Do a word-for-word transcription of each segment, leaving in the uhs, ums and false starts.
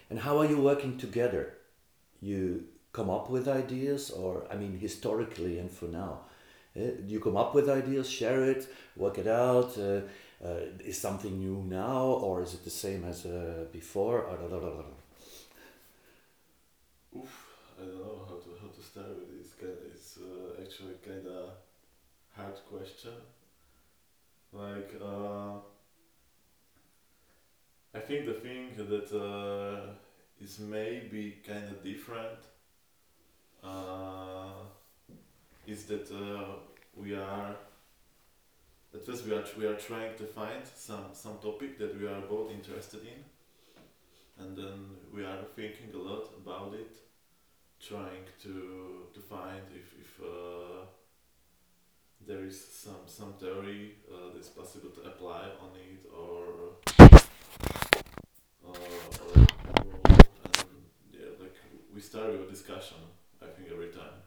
And how are you working together? You come up with ideas, or I mean, historically and for now, uh, you come up with ideas, share it, work it out. Uh, uh, is something new now, or is it the same as uh, before? Or Oof, I don't know how to how to start with this. Kind it's uh, actually kind of hard question. Like, uh, I think the thing that uh, is maybe kind of different uh, is that uh, we are at first we are we are trying to find some some topic that we are both interested in, and then we are thinking a lot about it, trying to to find if if uh, there is some some theory uh, that's possible to apply on it, or uh, or and yeah, like we start with a discussion. I think every time.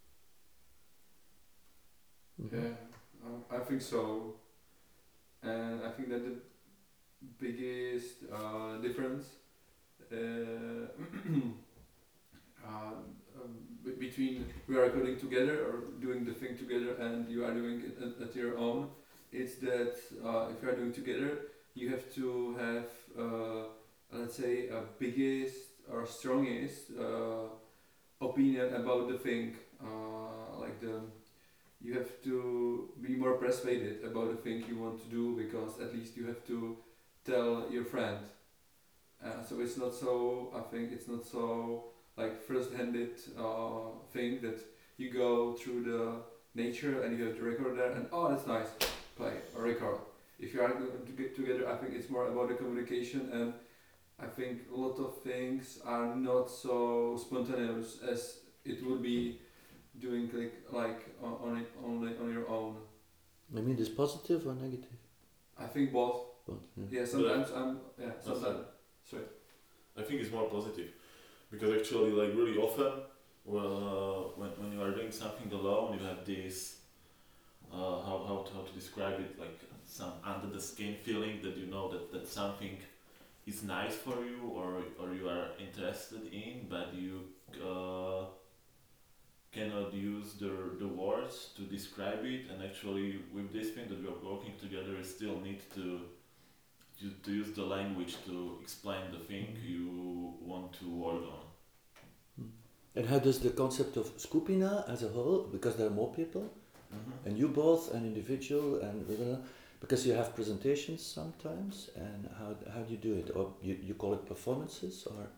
Mhm. Yeah, um, I think so, and I think that the biggest uh, difference uh, uh, um, be- between we are coding together or doing the thing together and you are doing it at, at your own, it's that uh, if you are doing together, you have to have uh, let's say a biggest or strongest uh, opinion about the thing, uh, like the you have to be more persuaded about the thing you want to do because at least you have to tell your friend. Uh, so it's not so. I think it's not so like first-handed uh, thing that you go through the nature and you have the record there and oh that's nice, play or record. If you are going to get together, I think it's more about the communication, and I think a lot of things are not so spontaneous as it would be doing like like on on it on, the, on your own. I mean, is positive or negative? I think both. But yeah. Yeah, But sometimes I'm yeah I, uh, sorry, sometimes. Sorry. I think it's more positive because actually, like really often, well, uh, when when you are doing something alone, you have this uh, how how to, how to describe it, like some under the skin feeling that you know that that something is nice for you, or or you are interested in, but you uh, cannot use the the words to describe it. And actually, with this thing that we are working together, you still need to to, to use the language to explain the thing you want to work on. Mm. And how does the concept of skupina as a whole, because there are more people, Mm-hmm. and you both, an individual, and blah, blah, blah, because you have presentations sometimes, and how, how do you do it? Or you, you call it performances, or?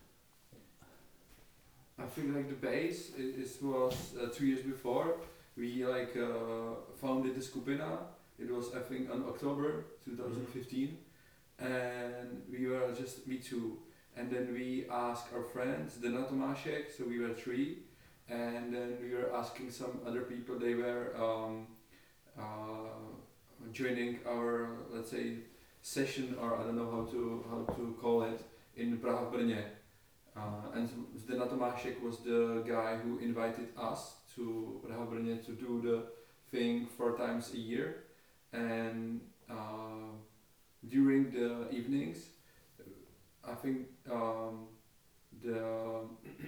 I think like the base is, was uh, two years before we like uh, founded the Skupina. It was I think on October Mm-hmm. twenty fifteen, and we were just me two, and then we asked our friends, the Natomashek, so we were three, and then we were asking some other people. They were um, uh, joining our let's say session, or I don't know how to how to call it, in Praha v Brně. Uh, and Zdena Tomášek was the guy who invited us to Praha Brně to do the thing four times a year. And uh, during the evenings, I think um, the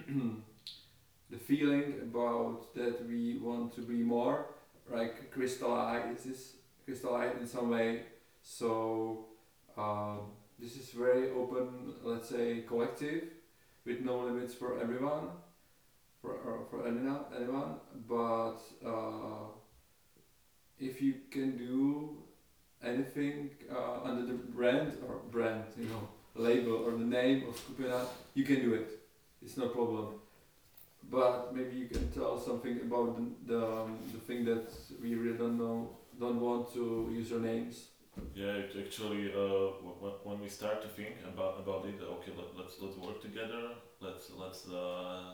the feeling about that we want to be more like crystallizes crystallized in some way. So um, this is very open, let's say, collective with no limits for everyone, for or for anyone, anyone. But uh, if you can do anything uh, under the brand or brand, you know, label or the name of Skupina, you can do it. It's no problem. But maybe you can tell something about the the, um, the thing that we really don't know, don't want to use your names. Yeah, it actually, uh, w- when we start to think about about it, okay, let, let's let's work together. Let's let's uh,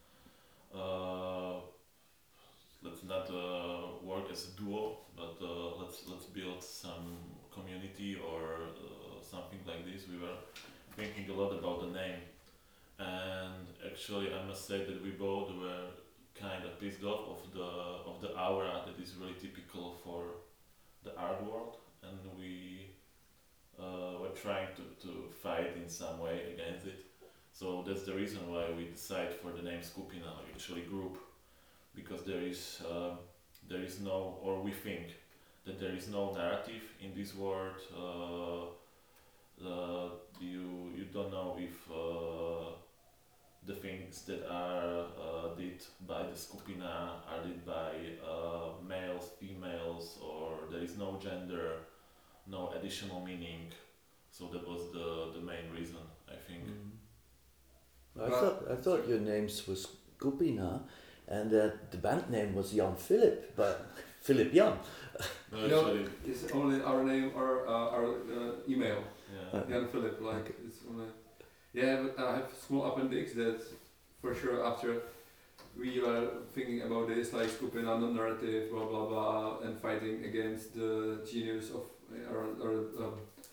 uh, let's not uh, work as a duo, but uh, let's let's build some community or uh, something like this. We were thinking a lot about the name, and actually, I must say that we both were kind of pissed off of the of the aura that is really typical for the art world, and we uh, were trying to, to fight in some way against it. So that's the reason why we decide for the name Skupina, like actually group, because there is uh, there is no, or we think that there is no narrative in this word. Uh, uh, you you don't know if uh, the things that are uh, did by the Skupina are did by uh, males, females, or there is no gender, no additional meaning. So that was the the main reason, I think. Mm. I But- thought I thought your names was Skupina, and that the band name was Jan Philip, but Philip Jan. No, You know, actually, it's only our name or uh, our uh, email. yeah. Uh, Jan Philip, like Okay. it's only. Yeah, but I have small appendix that, for sure, after we were thinking about this, like Skupina, non-narrative, blah blah blah, and fighting against the genius of or, or um,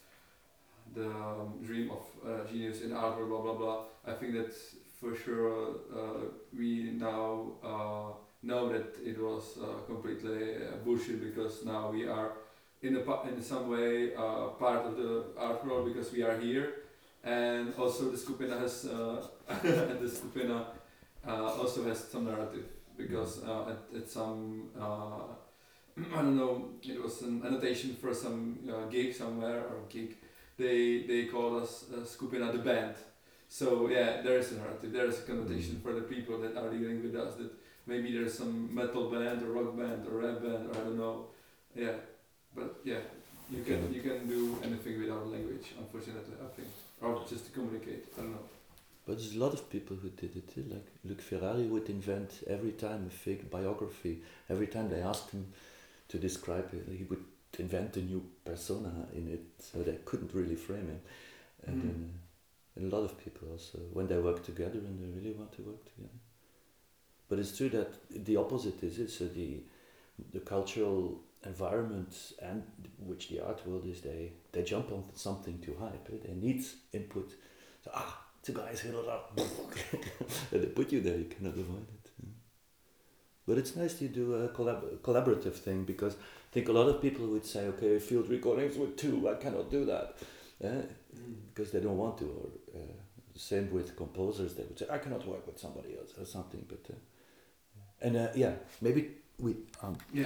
the um, dream of uh, genius in art, or blah blah blah. I think that for sure uh, we now uh, know that it was uh, completely uh, bullshit, because now we are in a pa- in some way uh, part of the art world because we are here, and also the Skupina has uh, and the Skupina uh, also has some narrative, because uh, at, at some uh, I don't know, it was an annotation for some uh, gig somewhere, or gig, they they call us uh, Skupina the band. So yeah, there is a narrative, there is a connotation Mm. for the people that are dealing with us, that maybe there's some metal band or rock band or rap band, or I don't know. Yeah, but yeah, you can Okay. you can do anything without language, unfortunately, I think, or just to communicate. I don't know. But there's a lot of people who did it too. Like Luc Ferrari would invent every time a fake biography. Every time they asked him to describe it, he would invent a new persona in it, so they couldn't really frame him. And, Mm. uh, and a lot of people also, when they work together and they really want to work together. But it's true that the opposite is it. So the the cultural environment and which the art world is, they they jump on something to hype. Eh? They need input. So ah, two guys hit it up, and they put you there. You cannot avoid it. yeah. But it's nice you do a collab- collaborative thing, because I think a lot of people would say, okay, field recordings with two, I cannot do that, eh? Because they don't want to. Or uh, same with composers, they would say, I cannot work with somebody else or something. But uh, and uh, yeah, maybe we um,